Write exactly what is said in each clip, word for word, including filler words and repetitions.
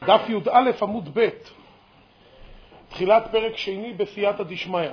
דף י"א עמוד ב', תחילת פרק שני בסייעתא דשמיא.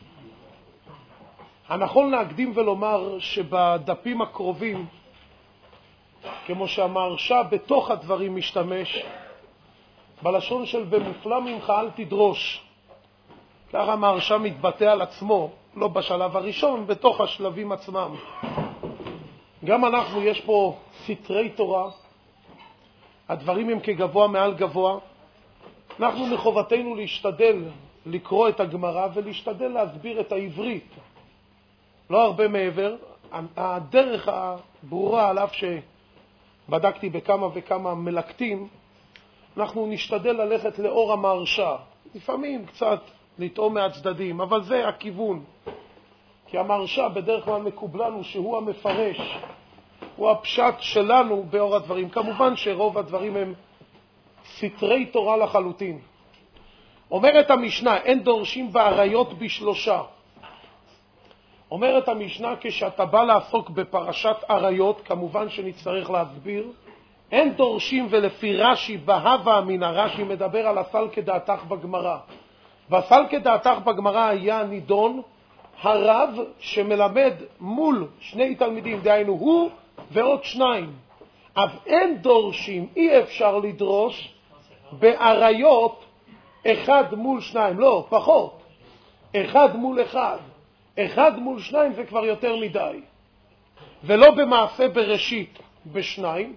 הנכון להקדים ולומר שבדפים הקרובים, כמו שהמהרש"א בתוך הדברים משתמש, בלשון של במופלא ממך אל תדרוש. ככה המהרש"א מתבטא על עצמו, לא בשלב הראשון, בתוך השלבים עצמם. גם אנחנו, יש פה סתרי תורה, הדברים הם כגבוה מעל גבוה. אנחנו מחובתנו להשתדל לקרוא את הגמרא ולהשתדל להסביר את העברית. לא הרבה מעבר. הדרך הברורה, על אף שבדקתי בכמה וכמה מלקטים, אנחנו נשתדל ללכת לאור המהרש"א. לפעמים קצת לטעום מהצדדים, אבל זה הכיוון. כי המהרש"א בדרך כלל מקובלנו שהוא המפרש, הוא הפשט שלנו באור הדברים. כמובן שרוב הדברים הם סתרי תורה לחלוטין. אומרת המשנה, אין דורשים בעריות בשלושה. אומרת המשנה, כשאתה בא לעסוק בפרשת עריות, כמובן שנצטרך להסביר, אין דורשים, ולפי רש"י בהווה מן הרש"י מדבר על הסל כדעתך בגמרא. והסל כדעתך בגמרא היה נידון הרב שמלמד מול שני תלמידים, דהיינו הוא ועוד שניים. אז אין דורשים, אי אפשר לדרוש בעריות אחד מול שניים, לא, פחות. אחד מול אחד. אחד מול שניים זה כבר יותר מדי. ולא במעשה בראשית בשניים,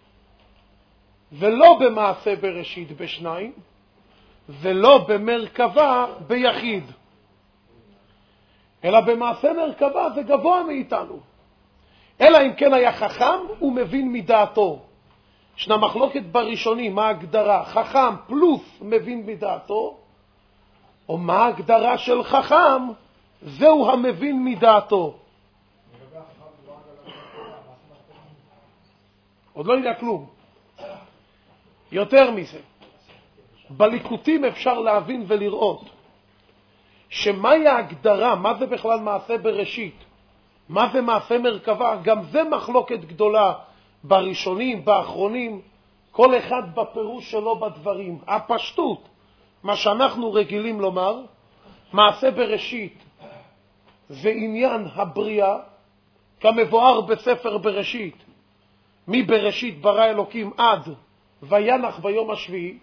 ולא במעשה בראשית בשניים, ולא במרכבה ביחיד. אלא במעשה מרכבה זה גבוה מאיתנו. אלא אם כן היה חכם ומבין מדעתו. ישנה מחלוקת בראשונים, מה ההגדרה? חכם פלוס מבין מדעתו, או מה ההגדרה של חכם? זהו המבין מדעתו. עוד לא יודע כלום. יותר מזה, בליקוטים אפשר להבין ולראות שמהי ההגדרה, מה זה בכלל מעשה בראשית, מה זה מעשה מרכבה. גם זה מחלוקת גדולה בראשונים, באחרונים, כל אחד בפירוש שלו בדברים. הפשטות, מה שאנחנו רגילים לומר, מעשה בראשית זה עניין הבריאה, כמבואר בספר בראשית, מבראשית ברא אלוקים עד וינח ביום השביעי.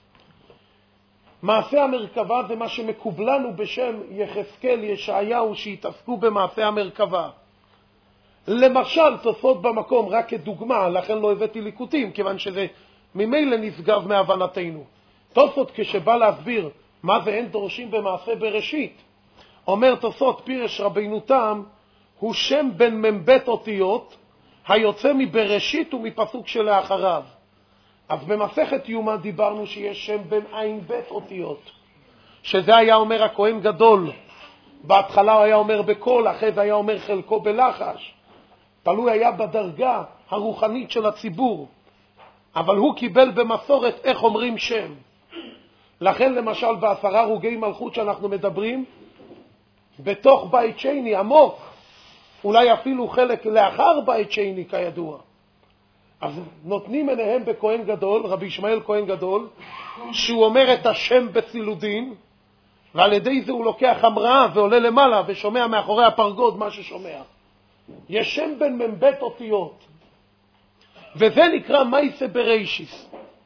מעשה המרכבה זה מה שמקובלנו בשם יחזקאל, ישעיהו, שהתעסקו במעשה המרכבה. למשל, תוספות במקום, רק כדוגמה, לכן לא הבאתי ליקוטים, כיוון שזה ממילא נשגב מהבנתנו. תוספות כשבא להסביר מה זה אין דורשים במעשה בראשית, אומר תוספות, פירש רבינו תם הוא שם בין מבית אותיות היוצא מבראשית ומפסוק שלאחריו. אז במסכת יומא דיברנו שיש שם בין עין בית אותיות, שזה היה אומר הכהן גדול. בהתחלה הוא היה אומר בקול, אחרי זה היה אומר חלקו בלחש. תלוי היה בדרגה הרוחנית של הציבור. אבל הוא קיבל במסורת איך אומרים שם. לכן למשל בעשרה רוגי מלכות שאנחנו מדברים, בתוך בית שני עמוק, אולי אפילו חלק לאחר בית שני כידוע, אז נותנים עיניהם בכהן גדול, רבי ישמעאל כהן גדול, שהוא אומר את השם בסילודין, ועל ידי זה הוא לוקח המראה ועולה למעלה ושומע מאחורי הפרגוד מה ששומע. יש שם בין מבית אותיות, וזה נקרא מייסה בראשיס.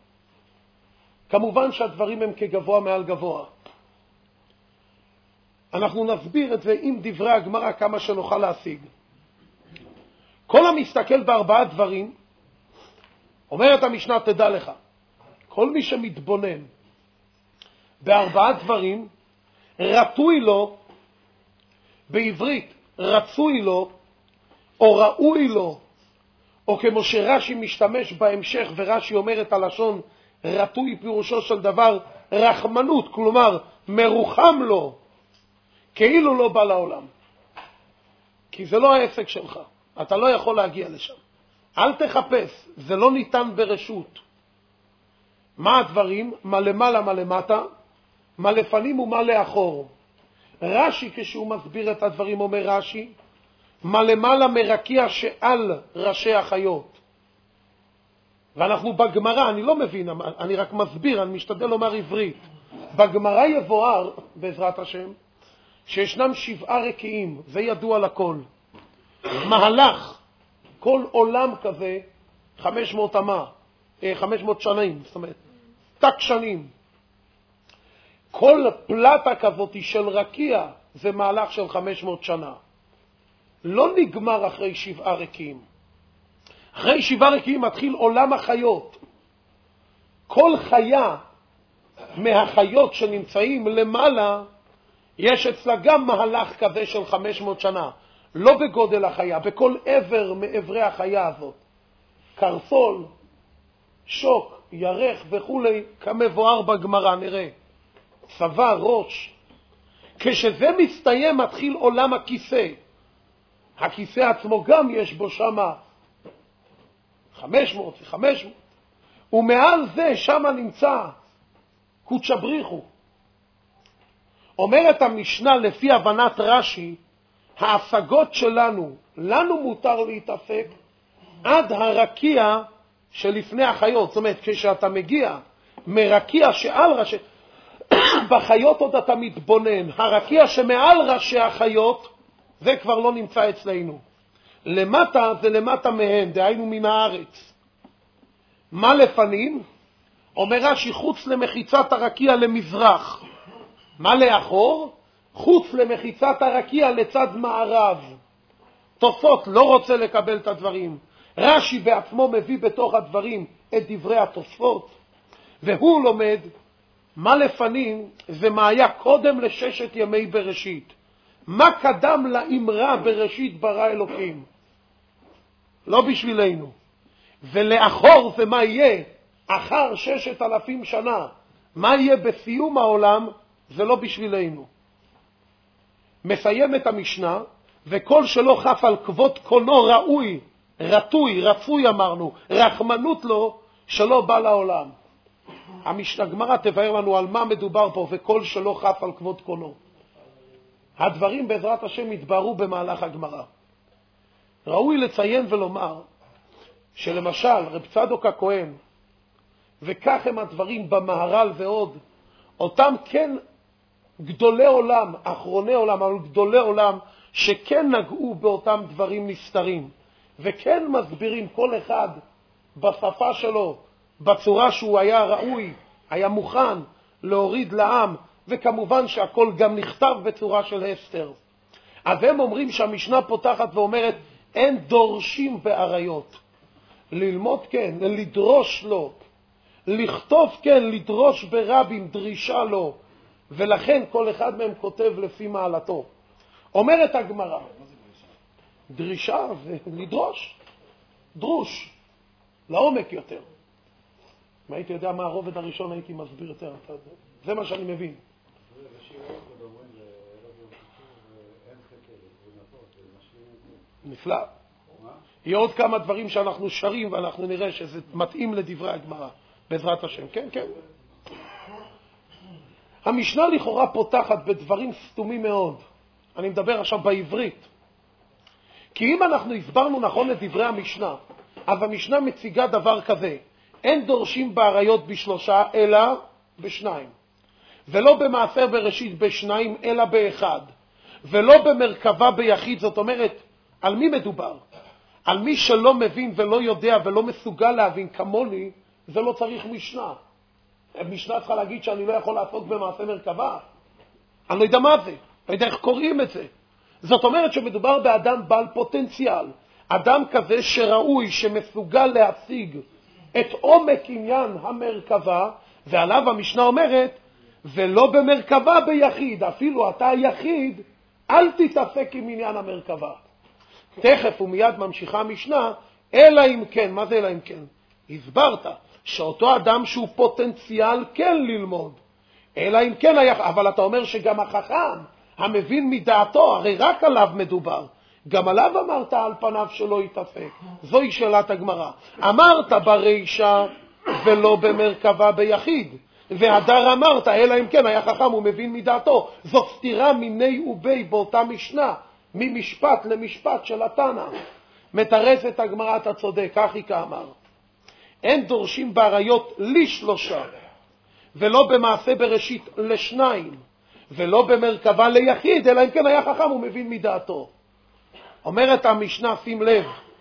כמובן שהדברים הם כגבוה מעל גבוה. אנחנו נסביר את זה עם דברי הגמרא כמה שנוכל להשיג. כל המסתכל בארבעה דברים, אומרת המשנה, תדע לך, כל מי שמתבונן בארבעה דברים, רצוי לו, בעברית רצוי לו, או ראוי לו, או כמו שרש"י משתמש בהמשך, ורש"י אומר את הלשון רצוי פירושו של דבר רחמנות, כלומר מרוחם לו, כאילו לא בא לעולם. כי זה לא העסק שלך, אתה לא יכול להגיע לשם. אל תחפש, זה לא ניתן ברשות. מה הדברים? מה למעלה, מה למטה, מה לפנים ומה לאחור. רש"י כשהוא מסביר את הדברים אומר רש"י, מה למעלה מרקיע שעל ראשי החיות, ואנחנו בגמרא, אני לא מבין, אני רק מסביר, אני משתדל לומר עברית. בגמרא יבואר, בעזרת השם, שישנם שבעה רקיעים, זה ידוע לכל. מהלך, כל עולם כזה, חמש מאות אמה, חמש מאות שנים, זאת אומרת, תק שנים. כל פלטה כזאת של רקיע, זה מהלך של חמש מאות שנה. לא נגמר אחרי שבעה רקיעים. אחרי שבעה רקיעים מתחיל עולם החיות. כל חיה מהחיות שנמצאים למעלה, יש אצלה גם מהלך כזה של חמש מאות שנה. לא בגודל החיה, בכל עבר מעברי החיה הזאת. קרסול, שוק, ירח וכו', כמבואר בגמרא, נראה. צבא, ראש. כשזה מסתיים מתחיל עולם הכיסא. הכיסא עצמו גם יש בו שמה חמש מאות וחמש מאות. ומעל זה שמה נמצא קודש בריחו. אומרת המשנה לפי הבנת רש"י, ההשגות שלנו, לנו מותר להתעסק עד הרקיע שלפני החיות. זאת אומרת, כשאתה מגיע מרקיע שעל ראשי, בחיות עוד אתה מתבונן. הרקיע שמעל ראשי החיות, זה כבר לא נמצא אצלנו. למטה זה למטה מהם, דהיינו מן הארץ. מה לפנים? אומר רש"י, חוץ למחיצת הרקיע למזרח. מה לאחור? חוץ למחיצת הרקיע לצד מערב. תוספות לא רוצה לקבל את הדברים. רש"י בעצמו מביא בתוך הדברים את דברי התוספות, והוא לומד מה לפנים זה מה היה קודם לששת ימי בראשית. מה קדם לאמרה בראשית ברא אלוקים. לא בשבילנו. ולאחור זה מה יהיה אחר ששת אלפים שנה. מה יהיה בסיום העולם, זה לא בשבילנו. מסיים את המשנה, וכל שלא חף על כבוד קונו ראוי, רטוי, רצוי אמרנו, רחמנות לו, שלא בא לעולם. המשנה גמרא תבהר לנו על מה מדובר פה, וכל שלא חף על כבוד קונו. הדברים בעזרת השם יתבהרו במהלך הגמרא. ראוי לציין ולומר, שלמשל רב צדוק הכהן, וכך הם הדברים במהר"ל ועוד, אותם כן גדולי עולם, אחרוני עולם, אבל גדולי עולם, שכן נגעו באותם דברים נסתרים, וכן מסבירים כל אחד בשפה שלו, בצורה שהוא היה ראוי, היה מוכן להוריד לעם, וכמובן שהכל גם נכתב בצורה של הסתר. אז הם אומרים שהמשנה פותחת ואומרת, אין דורשים בעריות. ללמוד כן, לדרוש לא. לכתוב כן, לדרוש ברבים, דרישה לא. ולכן כל אחד מהם כותב לפי מעלתו. אומרת הגמרא, דרישה זה לדרוש, דרוש, לעומק יותר. אם הייתי יודע מה הרובד הראשון הייתי מסביר יותר. זה מה שאני מבין. נפלא. יהיו עוד כמה דברים שאנחנו שרים ואנחנו נראה שזה מתאים לדברי הגמרא, בעזרת השם. כן, כן. המשנה לכאורה פותחת בדברים סתומים מאוד. אני מדבר עכשיו בעברית. כי אם אנחנו הסברנו נכון את דברי המשנה, אז המשנה מציגה דבר כזה, אין דורשים בעריות בשלושה אלא בשניים, ולא במעשר בראשית בשניים אלא באחד, ולא במרכבה ביחיד. זאת אומרת, על מי מדובר? על מי שלא מבין ולא יודע ולא מסוגל להבין כמוני, זה לא צריך משנה. משנה צריכה להגיד שאני לא יכול לעסוק במעשה מרכבה. אני לא יודע מה זה, לא יודע איך קוראים את זה. זאת אומרת שמדובר באדם בעל פוטנציאל, אדם כזה שראוי, שמסוגל להשיג את עומק עניין המרכבה, ועליו המשנה אומרת, ולא במרכבה ביחיד, אפילו אתה היחיד, אל תתעסק עם עניין המרכבה. תכף ומיד ממשיכה המשנה, אלא אם כן, מה זה אלא אם כן? הסברת שאותו אדם שהוא פוטנציאל כן ללמוד, אלא אם כן היה, אבל אתה אומר שגם החכם, המבין מדעתו, הרי רק עליו מדובר, גם עליו אמרת על פניו שלא יתעסק. זוהי שאלת הגמרא. אמרת ברישה ולא במרכבה ביחיד, והדר אמרת אלא אם כן היה חכם ומבין מדעתו. זו סתירה מיני ובי באותה משנה, ממשפט למשפט של התנא. מתרצת הגמרא, אתה צודק, כך היא כאמר. אין דורשים בעריות לשלושה, ולא במעשה בראשית לשניים, ולא במרכבה ליחיד, אלא אם כן היה חכם ומבין מדעתו. אומרת המשנה, שים לב,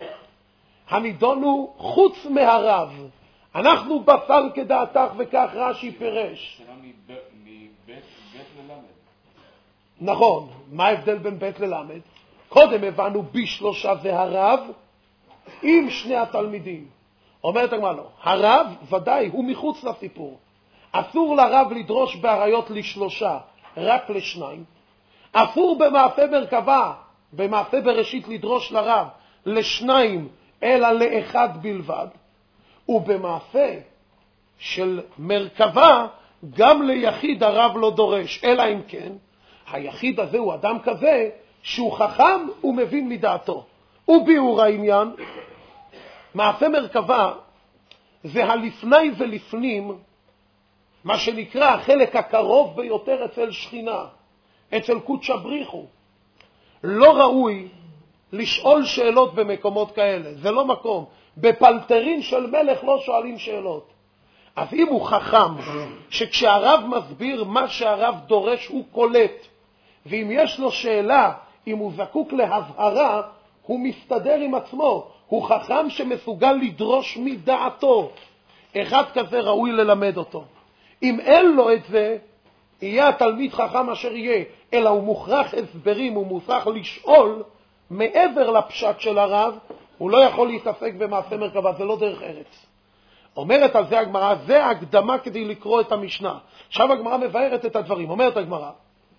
הנידון הוא חוץ מהרב. אנחנו בשר כדעתך, וכך רש"י פירש. מבית ללמד. נכון, מה ההבדל בין בית ללמד? קודם הבנו בשלושה זה הרב עם שני התלמידים. אומרת הגמרא לא, הרב ודאי הוא מחוץ לסיפור. אסור לרב לדרוש בעריות לשלושה, רק לשניים. אסור במעשה מרכבה, במעשה בראשית לדרוש לרב לשניים, אלא לאחד בלבד. ובמעשה של מרכבה, גם ליחיד הרב לא דורש, אלא אם כן, היחיד הזה הוא אדם כזה שהוא חכם ומבין מדעתו. וביאור העניין, מעשה מרכבה זה הלפני ולפנים, מה שנקרא החלק הקרוב ביותר אצל שכינה, אצל קודשא בריחו. לא ראוי לשאול שאלות במקומות כאלה, זה לא מקום. בפלטרין של מלך לא שואלים שאלות. אז אם הוא חכם, שכשהרב מסביר מה שהרב דורש הוא קולט, ואם יש לו שאלה, אם הוא זקוק להבהרה, הוא מסתדר עם עצמו. הוא חכם שמסוגל לדרוש מדעתו. אחד כזה ראוי ללמד אותו. אם אין לו את זה, יהיה התלמיד חכם אשר יהיה, אלא הוא מוכרח הסברים, הוא מוכרח לשאול מעבר לפשט של הרב, הוא לא יכול להתעסק במעשה מרכבה, זה לא דרך ארץ. אומרת על זה הגמרא, זה הקדמה כדי לקרוא את המשנה. עכשיו הגמרא מבארת את הדברים. אומרת הגמרא,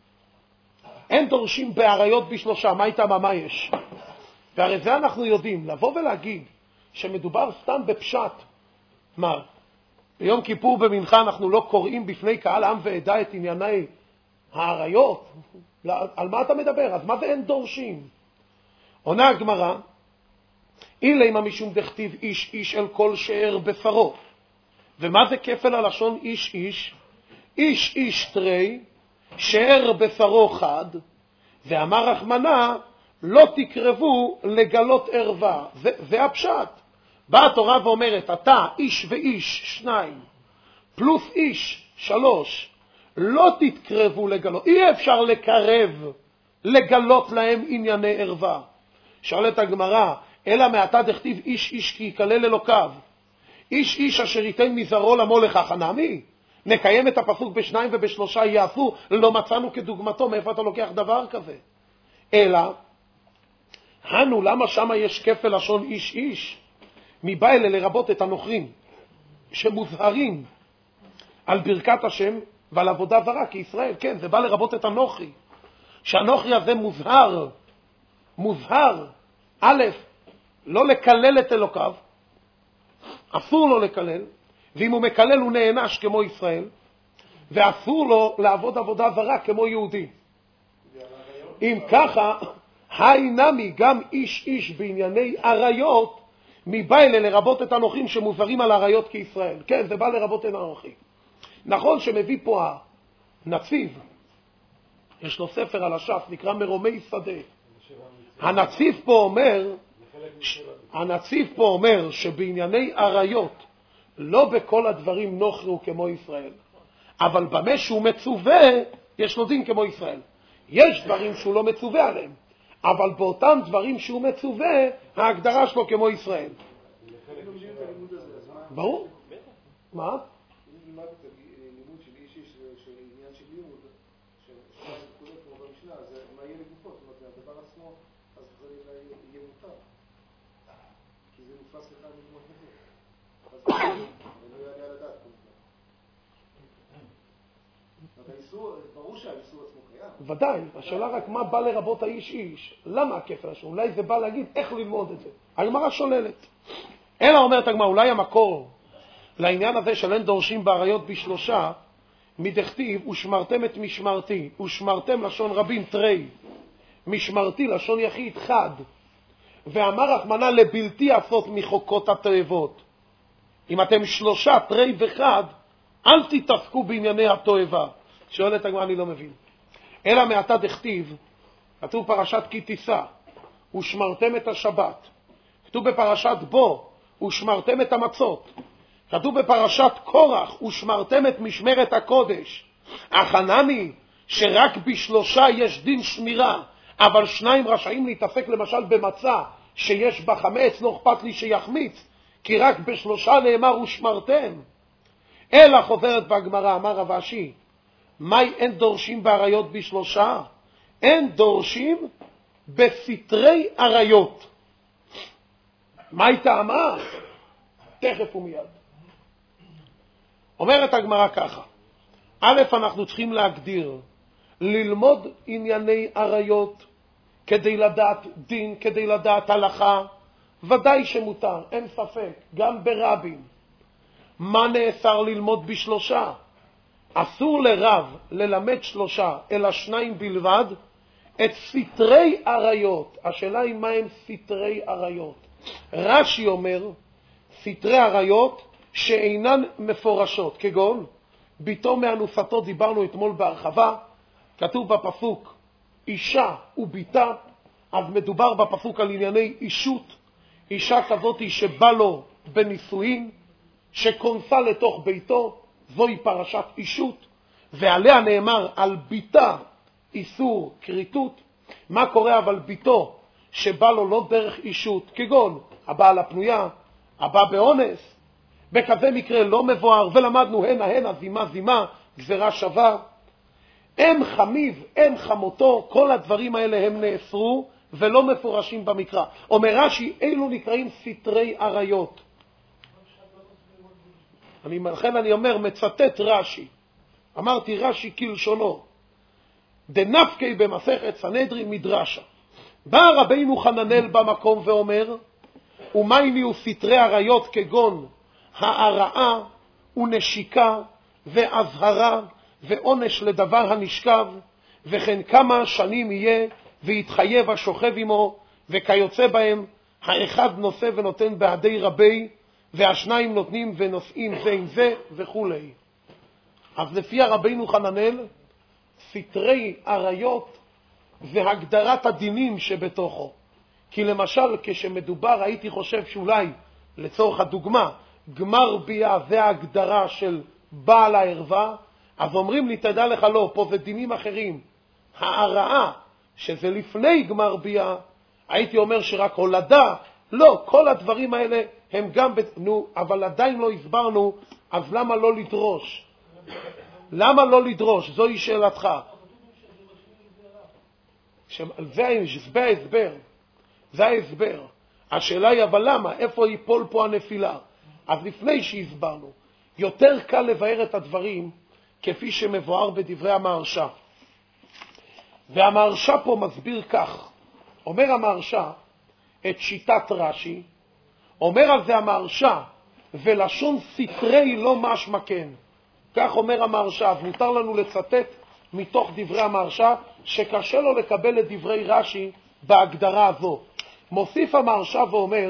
אין דורשים בעריות בשלושה, מה איתם, מה יש? והרי זה אנחנו יודעים, לבוא ולהגיד שמדובר סתם בפשט. מה? ביום כיפור במנחה אנחנו לא קוראים בפני קהל עם ועדה את ענייני העריות? על מה אתה מדבר? אז מה זה אין דורשים? עונה הגמרא, אילי משום דכתיב איש איש אל כל שאר בשרו. ומה זה כפל הלשון איש איש? איש איש תרי, שאר בשרו חד, ואמר רחמנה, לא תקרבו לגלות ערווה. זה, זה הפשט. באה התורה ואומרת, אתה איש ואיש שניים, פלוס איש שלוש, לא תתקרבו לגלות. אי אפשר לקרב, לגלות להם ענייני ערווה. שואלת הגמרא, אלא מעתה דכתיב איש איש כי יקלל אלוקיו. איש איש אשר ייתן מזרעו למולך חנמי. נקיים את הפסוק בשניים ובשלושה יעשו, לא מצאנו כדוגמתו. מאיפה אתה לוקח דבר כזה? אלא, הנו, למה שמה יש כפל לשון איש איש? מבא אלה לרבות את הנוכרים, שמוזהרים על ברכת השם ועל עבודה זרה כישראל. כן, זה בא לרבות את הנוכרי. שהנוכרי הזה מוזהר, מוזהר, א', לא לקלל את אלוקיו, אסור לו לקלל, ואם הוא מקלל הוא נענש כמו ישראל, ואסור לו לעבוד עבודה זרה כמו יהודי. אם ככה, היי נמי גם איש איש בענייני עריות, מבא אלה לרבות את הנוכרים שמוזהרים על עריות כישראל. כן, זה בא לרבות את הנוכרים. נכון שמביא פה הנציב, יש לו ספר על הש"ס, נקרא מרומי שדה. הנציב פה אומר, הנציב פה אומר שבענייני עריות, לא בכל הדברים נוכרו כמו ישראל, אבל במה שהוא מצווה, יש לו דין כמו ישראל. יש דברים שהוא לא מצווה עליהם, אבל באותם דברים שהוא מצווה, ההגדרה שלו כמו ישראל. ברור? מה? לימד את הלימוד של איש איש, של עניין של לימוד, של פקודות כמו במשנה, אז מה יהיה לגופות? זאת אומרת, הדבר עצמו, אז זה יהיה מותר. כי זה נפס לך מגמות מחיר. אז זה לא יעלה על הדעת. האיסור, ברור שהאיסור עצמו קיים. ודאי, השאלה רק מה בא לרבות האיש איש. למה הכפל השון? אולי זה בא להגיד איך ללמוד את זה. הגמרא שוללת. אלא אומרת הגמרא, אולי המקור לעניין הזה של אין דורשים בעריות בשלושה, מדכתיב ושמרתם את משמרתי, ושמרתם לשון רבים תרי, משמרתי לשון יחיד חד, ואמר רחמנה לבלתי עשות מחוקות התועבות. אם אתם שלושה תרי וחד, אל תתעסקו בענייני התועבה. שואלת הגמרא, אני לא מבין. אלא מעתה דכתיב, כתוב פרשת כי תישא, ושמרתם את השבת. כתוב בפרשת בו, ושמרתם את המצות. כתוב בפרשת קורח, ושמרתם את משמרת הקודש. החנני שרק בשלושה יש דין שמירה, אבל שניים רשאים להתעסק למשל במצה שיש בה חמץ, לא אכפת לי שיחמיץ, כי רק בשלושה נאמר ושמרתם. אלא חוזרת בגמרא, אמר רב אשי, מהי אין דורשים בעריות בשלושה? אין דורשים בסתרי עריות. מהי טעמה? תכף ומיד. אומרת הגמרא ככה, א', אנחנו צריכים להגדיר, ללמוד ענייני עריות כדי לדעת דין, כדי לדעת הלכה, ודאי שמותר, אין ספק, גם ברבים. מה נאסר ללמוד בשלושה? אסור לרב ללמד שלושה, אלא שניים בלבד, את סתרי עריות. השאלה היא מה הם סתרי עריות. רש"י אומר, סתרי עריות שאינן מפורשות, כגון, ביתו מאנוסתו, דיברנו אתמול בהרחבה, כתוב בפסוק, אישה וביתה, אז מדובר בפסוק על ענייני אישות, אישה כזאת שבא לו בנישואין, שכונסה לתוך ביתו, זוהי פרשת אישות, ועליה נאמר על ביתה איסור כריתות. מה קורה אבל ביתו שבא לו לא דרך אישות, כגון הבעל הפנויה, הבא באונס, בכזה מקרה לא מבואר, ולמדנו הנה הנה זימה זימה, גזרה שווה. אם חמיב, אם חמותו, כל הדברים האלה הם נאסרו ולא מפורשים במקרא. אומר רש"י, אלו נקראים סתרי עריות. אני, לכן אני אומר, מצטט רש"י. אמרתי רש"י כלשונו. דנפקי במסכת סנהדרין מדרשה. בא רבינו חננאל במקום ואומר, ומייניו סתרי עריות כגון הערעה ונשיקה והזהרה ועונש לדבר הנשכב, וכן כמה שנים יהיה ויתחייב השוכב עמו, וכיוצא בהם, האחד נושא ונותן בעדי רבי, והשניים נותנים ונושאים זה עם זה וכו'. אז לפי רבינו חננאל, סתרי עריות והגדרת הדינים שבתוכו. כי למשל כשמדובר, הייתי חושב שאולי לצורך הדוגמה, גמר בייה זה ההגדרה של בעל הערווה, אז אומרים לי, תדע לך לא, פה זה דינים אחרים. הערעה, שזה לפני גמר בייה, הייתי אומר שרק הולדה, לא, כל הדברים האלה הם גם, נו, אבל עדיין לא הסברנו, אז למה לא לדרוש? למה לא לדרוש? זוהי שאלתך. זה ההסבר, זה ההסבר. השאלה היא, אבל למה? איפה ייפול פה הנפילה? אז לפני שהסברנו, יותר קל לבאר את הדברים כפי שמבואר בדברי המהרש"א. והמהרש"א פה מסביר כך, אומר המהרש"א את שיטת רש"י, אומר על זה המהרש"א, ולשון סתרי לא משמע כן. כך אומר המהרש"א, אז מותר לנו לצטט מתוך דברי המהרש"א, שקשה לו לקבל את דברי רש"י בהגדרה הזו. מוסיף המהרש"א ואומר,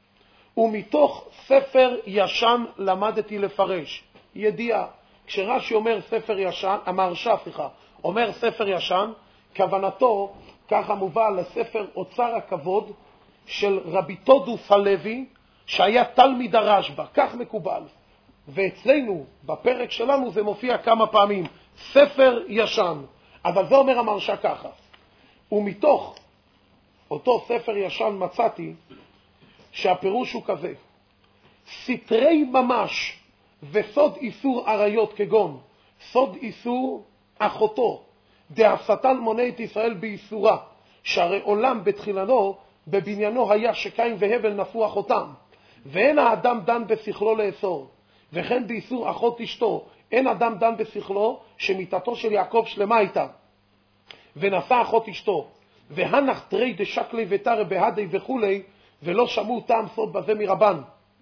ומתוך ספר ישן למדתי לפרש. ידיעה, כשרש"י אומר ספר ישן, המהרש"א, סליחה, אומר ספר ישן, כוונתו, ככה מובא לספר אוצר הכבוד של רבי תודוס הלוי, שהיה תלמיד הרשב"א, כך מקובל. ואצלנו, בפרק שלנו, זה מופיע כמה פעמים, ספר ישן. אבל זה אומר המהרש"א ככה, ומתוך אותו ספר ישן מצאתי שהפירוש הוא כזה, סתרי ממש וסוד איסור עריות כגון סוד איסור אחותו דהשטן מונה את ישראל באיסורה, שהרי עולם בתחילנו בבניינו היה שקין והבל נפו אחותם, ואין האדם דן בשכלו לאסור, וכן באיסור אחות אשתו אין אדם דן בשכלו שמיתתו של יעקב שלמה איתה ונשא אחות אשתו, והנח תרי דשקלי ותרא בהדי וכולי, ולא שמעו טעם סוד בזה מרבן.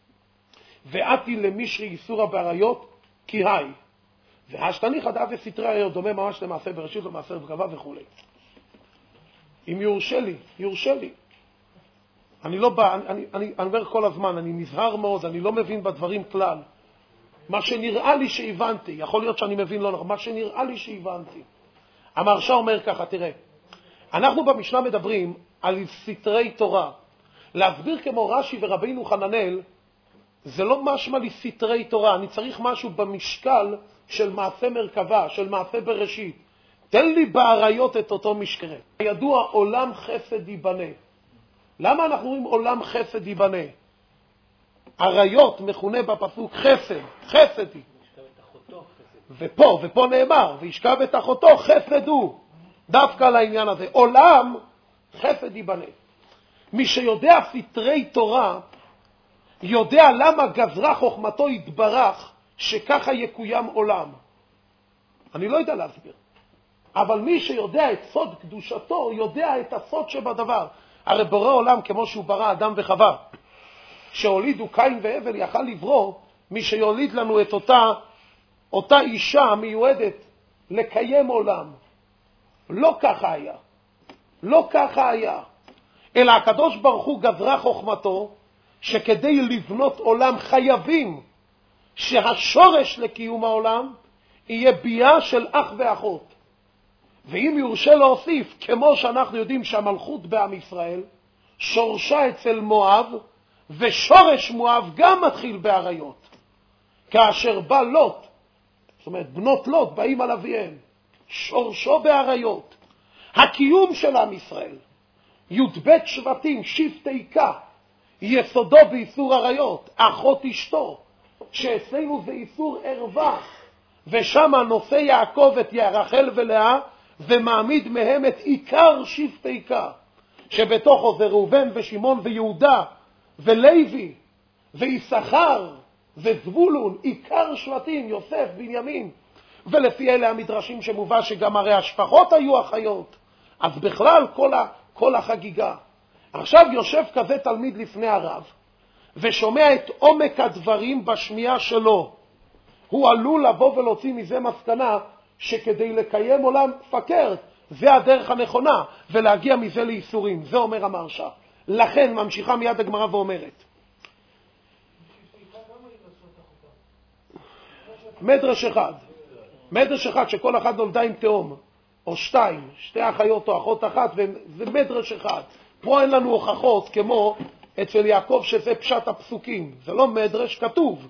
ואתי למישרי איסורה בעריות כי היי, והשתניך דעה וסתרי עריות, דומה ממש למעשה בראשית למעשה בקרבה וכולי. אם יורשה לי, יורשה לי. אני לא בא, אני, אני, אני אומר כל הזמן, אני נזהר מאוד, אני לא מבין בדברים כלל. מה שנראה לי שהבנתי, יכול להיות שאני מבין לא נכון, מה שנראה לי שהבנתי. המהרש"א אומר ככה, תראה, אנחנו במשנה מדברים על סתרי תורה. להסביר כמו רש"י ורבינו חננאל, זה לא משמע לי סתרי תורה, אני צריך משהו במשקל של מעשה מרכבה, של מעשה בראשית. תן לי בעריות את אותו משקל. ידוע עולם חסד ייבנה. למה אנחנו רואים עולם חסד ייבנה? עריות מכונה בפסוק חסד, חסד היא. ופה, ופה נאמר, וישכב את אחותו חסד הוא. דווקא לעניין הזה, עולם חסד ייבנה. מי שיודע סתרי תורה, יודע למה גזרה חוכמתו יתברך שככה יקוים עולם. אני לא יודע להסביר. אבל מי שיודע את סוד קדושתו, יודע את הסוד שבדבר. הרי בורא עולם, כמו שהוא ברא אדם וחווה, שהולידו קין והבל, יכל לברוא מי שיוליד לנו את אותה, אותה אישה מיועדת לקיים עולם. לא ככה היה. לא ככה היה. אלא הקדוש ברוך הוא גזרה חוכמתו, שכדי לבנות עולם חייבים שהשורש לקיום העולם יהיה ביאה של אח ואחות. ואם יורשה להוסיף, כמו שאנחנו יודעים שהמלכות בעם ישראל שורשה אצל מואב, ושורש מואב גם מתחיל בעריות. כאשר בא לוט, זאת אומרת בנות לוט באים על אביהם, שורשו בעריות. הקיום של עם ישראל, י"ב שבטים, שבטי כה, יסודו באיסור עריות, אחות אשתו, שאצלנו זה איסור ערווה, ושם נושא יעקב את רחל ולאה, ומעמיד מהם את עיקר שבטי כה, שבתוכו זה ראובן ושמעון ויהודה ולוי ויששכר וזבולון, עיקר שבטים, יוסף, בנימין. ולפי אלה המדרשים שמובא שגם הרי השפחות היו אחיות. אז בכלל כל, ה, כל החגיגה. עכשיו יושב כזה תלמיד לפני הרב, ושומע את עומק הדברים בשמיעה שלו. הוא עלול לבוא ולהוציא מזה מסקנה, שכדי לקיים עולם פקר, זה הדרך הנכונה, ולהגיע מזה לאיסורים. זה אומר המרשה. לכן ממשיכה מיד הגמרא ואומרת. מדרש אחד. מדרש אחד שכל אחד נולדה עם תאום, או שתיים, שתי אחיות או אחות אחת, וזה מדרש אחד. פה אין לנו הוכחות כמו אצל יעקב שזה פשט הפסוקים. זה לא מדרש, כתוב.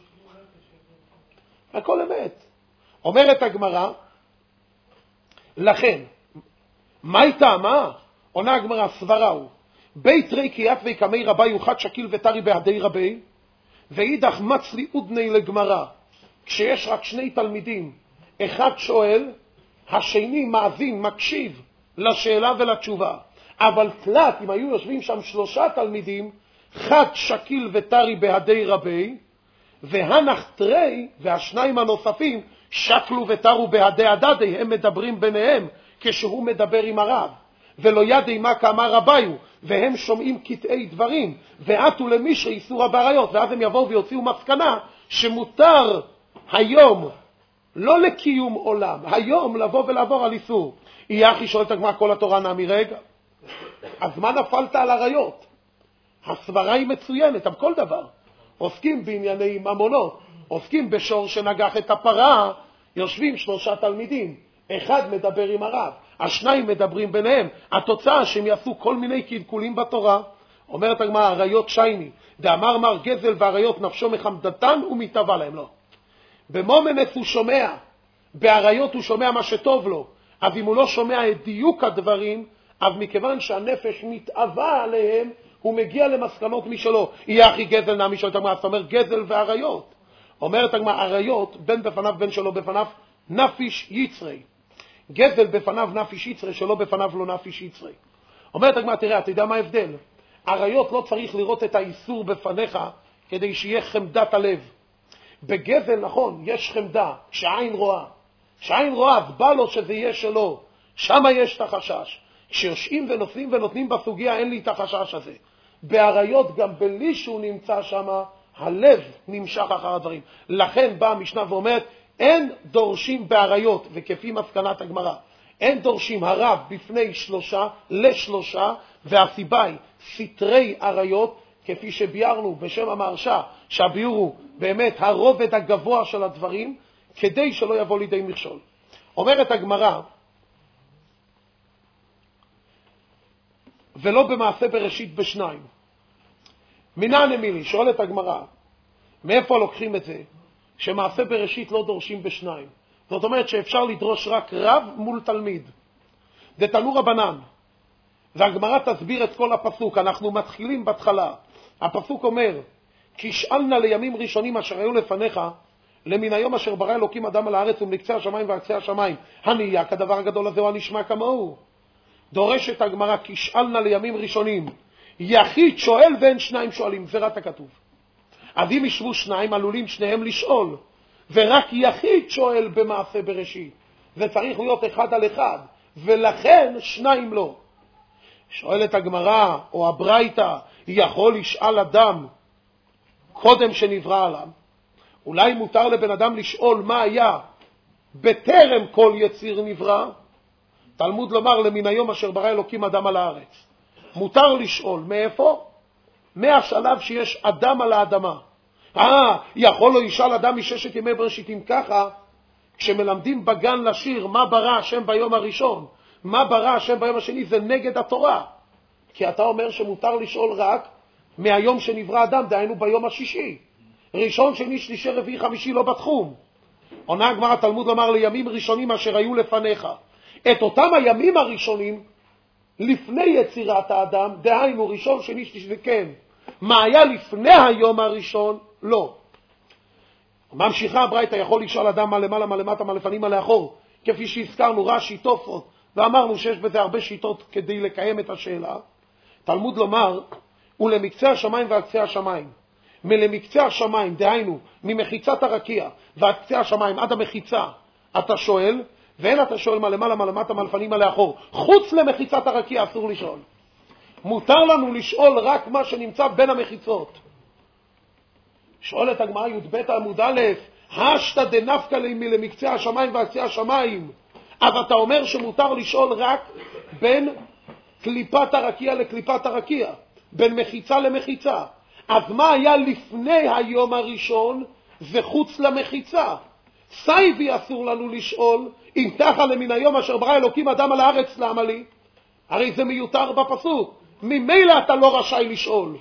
הכל אמת. אומרת הגמרא, לכן, מה הייתה, מה? עונה הגמרא, סברה הוא, בית רי קיית ויקמי רבי יוחד שקיל וטרי בהדי רבי, ואידך מצלי עודני לגמרא. כשיש רק שני תלמידים, אחד שואל, השני מאזין, מקשיב לשאלה ולתשובה. אבל תלת, אם היו יושבים שם שלושה תלמידים, חד שקיל וטרי בהדי רבי, והנח תרי, והשניים הנוספים, שקלו ותרו בהדי הדדי, הם מדברים ביניהם, כשהוא מדבר עם הרב. ולא ידי מה כאמר רביו, והם שומעים קטעי דברים, ועטו למי שאיסור הבעריות, ואז הם יבואו ויוציאו מסקנה, שמותר היום, לא לקיום עולם, היום לבוא ולעבור על איסור. יהיה אחי שואלת הגמרא, כל התורה נעמי רגע. אז מה נפלת על עריות? הסברה היא מצוינת, על כל דבר. עוסקים בענייני ממונות, עוסקים בשור שנגח את הפרה, יושבים שלושה תלמידים, אחד מדבר עם הרב, השניים מדברים ביניהם, התוצאה שהם יעשו כל מיני קלקולים בתורה. אומרת הגמרא, עריות שייני, דאמר מר גזל ועריות נפשו מחמדתן ומתאווה להם. לא. במומנס הוא שומע, בעריות הוא שומע מה שטוב לו, אז אם הוא לא שומע את דיוק הדברים, אז מכיוון שהנפש מתאווה עליהם, הוא מגיע למסקנות משלו. יהיה אחי גזל נעמי שואלת הגמרא, זאת אומרת גזל ועריות. אומרת הגמרא, עריות, בין בפניו בין שלו בפניו, נפיש יצרי. גזל בפניו נפיש יצרי, שלא בפניו לא נפיש יצרי. אומרת הגמרא, תראה, אתה יודע מה ההבדל? עריות לא צריך לראות את האיסור בפניך, כדי שיהיה חמדת הלב. בגזל, נכון, יש חמדה, שעין רואה. שעין רואה, אז בא לו שזה יהיה שלו. שם יש את החשש. כשיושעים ונושאים ונותנים בסוגיה, אין לי את החשש הזה. בעריות, גם בלי שהוא נמצא שם, הלב נמשך אחר הדברים. לכן באה המשנה ואומרת, אין דורשים בעריות, וכפי מסקנת הגמרא, אין דורשים הרב בפני שלושה לשלושה, והסיבה היא סתרי עריות, כפי שביארנו בשם המרשה, שהביאור הוא באמת הרובד הגבוה של הדברים, כדי שלא יבוא לידי מכשול. אומרת הגמרא, ולא במעשה בראשית בשניים. מנען אמילי, שואלת הגמרא, מאיפה לוקחים את זה? שמעשה בראשית לא דורשים בשניים. זאת אומרת שאפשר לדרוש רק רב מול תלמיד. זה תנו רבנן. והגמרא תסביר את כל הפסוק. אנחנו מתחילים בהתחלה. הפסוק אומר, כי שאלנה לימים ראשונים אשר היו לפניך, למן היום אשר ברא אלוקים אדם על הארץ ומקצה השמיים ועקצה השמיים. הנהיה כדבר הגדול הזה או הנשמע כמוהו. דורשת הגמרא, כי שאלנה לימים ראשונים. יחיד שואל ואין שניים שואלים. זה רק הכתוב. אז אם ישבו שניים, עלולים שניהם לשאול. ורק יחיד שואל במעשה בראשית. זה צריך להיות אחד על אחד. ולכן שניים לא. שואלת הגמרא או הברייתא, יכול לשאול אדם קודם שנברא עליו? אולי מותר לבן אדם לשאול מה היה בטרם כל יציר נברא? תלמוד לומר, למן היום אשר ברא אלוקים אדם על הארץ. מותר לשאול. מאיפה? מהשלב שיש אדם על האדמה. אה, יכול לו ישאל אדם מששת ימי בראשית. אם ככה, כשמלמדים בגן לשיר מה ברא השם ביום הראשון, מה ברא השם ביום השני, זה נגד התורה. כי אתה אומר שמותר לשאול רק מהיום שנברא אדם, דהיינו ביום השישי. ראשון, שני, שלישי, רביעי, חמישי לא בתחום. עונה הגמרא תלמוד לומר, לימים ראשונים אשר היו לפניך. את אותם הימים הראשונים לפני יצירת האדם, דהיינו ראשון, שני, שלישי, וכן. מה היה לפני היום הראשון? לא. ממשיכה הברייתא, יכול לשאול אדם מה למעלה, מה למטה, מה לפנים, מה לאחור. כפי שהזכרנו, רש"י, תוספות, ואמרנו שיש בזה הרבה שיטות כדי לקיים את השאלה. תלמוד לומר, ולמקצה השמיים ועד קצה השמיים. מלמקצה השמיים, דהיינו, ממחיצת הרקיע ועד קצה השמיים, עד המחיצה, אתה שואל, ואין אתה שואל מה למעלה, מה למטה, מה לפנים, מה לאחור. חוץ למחיצת הרקיע אסור לשאול. מותר לנו לשאול רק מה שנמצא בין המחיצות. שואלת הגמרא י"ב עמוד א', השתא דנפקא ליה מלמקצה השמיים ועד קצה השמיים. אז אתה אומר שמותר לשאול רק בין קליפת הרקיע לקליפת הרקיע, בין מחיצה למחיצה. אז מה היה לפני היום הראשון וחוץ למחיצה? סייבי אסור לנו לשאול, אם תחה למן היום אשר ברא אלוקים אדם על הארץ, למה לי? הרי זה מיותר בפסוק. ממילא אתה לא רשאי לשאול.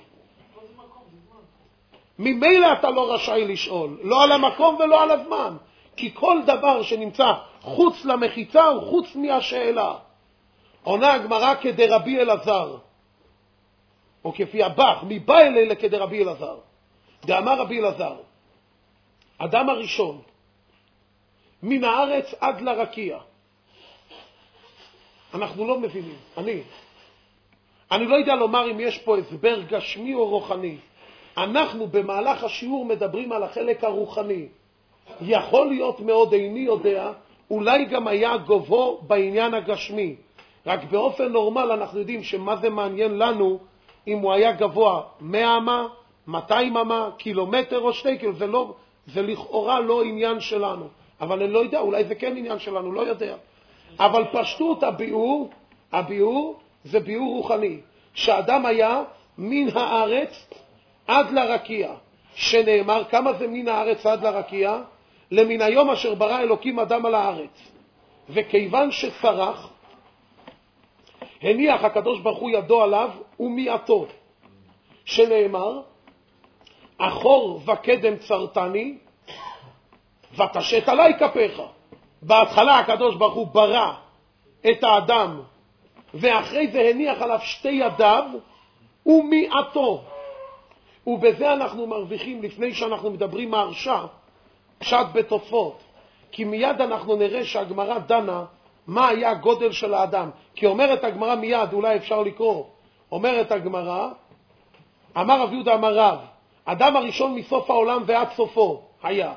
ממילא אתה לא רשאי לשאול. לא על המקום ולא על הזמן. כי כל דבר שנמצא חוץ למחיצה הוא חוץ מהשאלה. עונה הגמרא כדרבי אלעזר. או כפי הבח, מבא אלילה כדרבי אלעזר. דאמר רבי אלעזר, אדם הראשון, מן הארץ עד לרקיע. אנחנו לא מבינים. אני. אני לא יודע לומר אם יש פה הסבר גשמי או רוחני. אנחנו במהלך השיעור מדברים על החלק הרוחני. יכול להיות מאוד, איני יודע, אולי גם היה גובו בעניין הגשמי. רק באופן נורמל אנחנו יודעים שמה זה מעניין לנו אם הוא היה גבוה מאה אמה, מאתיים אמה, קילומטר או שתי קילומטר. זה, לא, זה לכאורה לא עניין שלנו. אבל אני לא יודע, אולי זה כן עניין שלנו, לא יודע. אבל פשטות הביאור, הביאור זה ביאור רוחני. שאדם היה מן הארץ עד לרקיע. שנאמר, כמה זה מן הארץ עד לרקיע? למן היום אשר ברא אלוקים אדם על הארץ. וכיוון שצרח, הניח הקדוש ברוך הוא ידו עליו ומיעטו. שנאמר, אחור וקדם צרתני, ותשת עלי כפיך. בהתחלה הקדוש ברוך הוא ברא את האדם, ואחרי זה הניח עליו שתי ידיו ומיעטו. ובזה אנחנו מרוויחים, לפני שאנחנו מדברים מהרשע, פשט בתוספות. כי מיד אנחנו נראה שהגמרא דנה מה היה הגודל של האדם. כי אומרת הגמרא מיד, אולי אפשר לקרוא, אומרת הגמרא, אמר רב יהודה אמר רב, אדם הראשון מסוף העולם ועד סופו היה,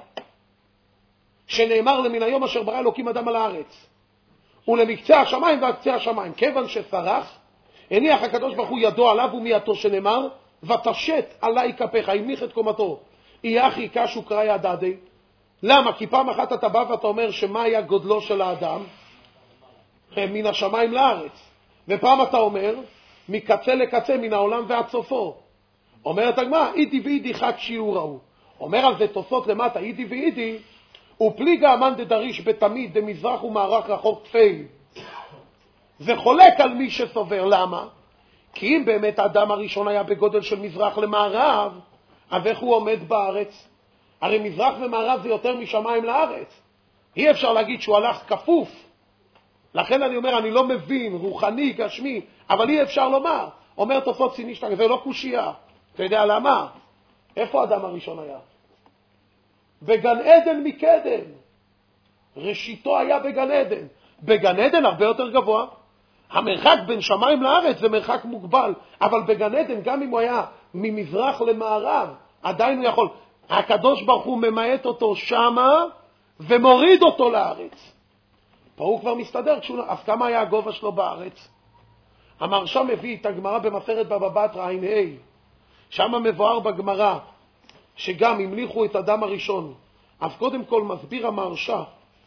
שנאמר למן היום אשר ברא אלוקים אדם על הארץ, ולמקצה השמיים ועד קצה השמיים. כיוון שצרח, הניח הקדוש ברוך הוא ידו עליו ומיעטו, שנאמר, ותשת עלי כפיך, המליך את קומתו. אי אחי קשו קראי הדדי. למה? כי פעם אחת אתה בא ואתה אומר שמה היה גודלו של האדם? מן השמיים לארץ. ופעם אתה אומר, מקצה לקצה, מן העולם ועד סופו. אומרת הגמרא, אידי ואידי חד שיעורהו. אומר על זה תוספות למטה, אידי ואידי, ופליגה אמן דדריש בתמיד דמזרח ומערב רחוק תפל. זה חולק על מי שסובר. למה? כי אם באמת האדם הראשון היה בגודל של מזרח למערב, אז איך הוא עומד בארץ? הרי מזרח ומערב זה יותר משמיים לארץ. אי אפשר להגיד שהוא הלך כפוף. לכן אני אומר, אני לא מבין, רוחני, גשמי, אבל אי אפשר לומר. אומר תוספות סינישטג, זה לא קושייה. אתה יודע למה? איפה האדם הראשון היה? בגן עדן מקדם. ראשיתו היה בגן עדן. בגן עדן הרבה יותר גבוה. המרחק בין שמיים לארץ זה מרחק מוגבל, אבל בגן עדן, גם אם הוא היה ממזרח למערב, עדיין הוא יכול. הקדוש ברוך הוא ממעט אותו שמה ומוריד אותו לארץ. פה הוא כבר מסתדר, כשהוא... אז כמה היה הגובה שלו בארץ? המרשה מביא את הגמרא במסכת בבא בתרא עין ה', שם מבואר בגמרא שגם המליכו את אדם הראשון. אז קודם כל מסביר המרשה,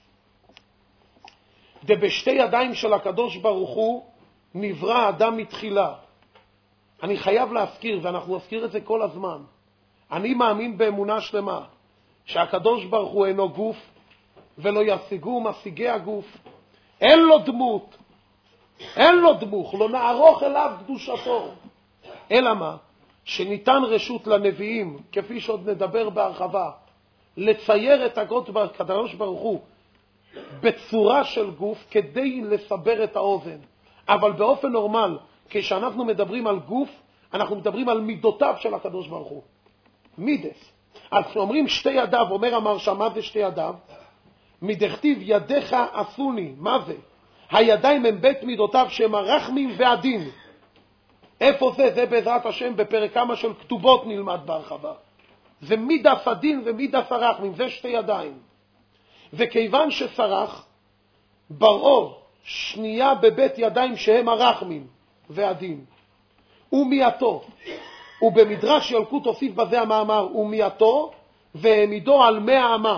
ובשתי ידיים של הקדוש ברוך הוא נברא אדם מתחילה. אני חייב להזכיר, ואנחנו נזכיר את זה כל הזמן, אני מאמין באמונה שלמה שהקדוש ברוך הוא אינו גוף, ולא ישיגו משיגי הגוף. אין לו דמות, אין לו דמות, לא נערוך אליו קדושתו. אלא מה? שניתן רשות לנביאים, כפי שעוד נדבר בהרחבה, לצייר את הקדוש ברוך הוא בצורה של גוף כדי לסבר את האוזן. אבל באופן נורמל, כשאנחנו מדברים על גוף, אנחנו מדברים על מידותיו של הקדוש ברוך הוא. מידס. אז כשאומרים שתי ידיו, אומר המרשה, מה זה שתי ידיו? מדכתיב ידיך עשוני. מה זה? הידיים הם בית מידותיו שהם הרחמים והדין. איפה זה? זה בעזרת השם בפרק כמה של כתובות נלמד בהרחבה. זה מידס הדין ומידס הרחמים, זה שתי ידיים. וכיוון שסרח, בראו שנייה בבית ידיים שהם הרחמים והדין. ומייתו. ובמדרש ילקוט הוסיף בזה המאמר, ומייתו והעמידו על מאה אמה.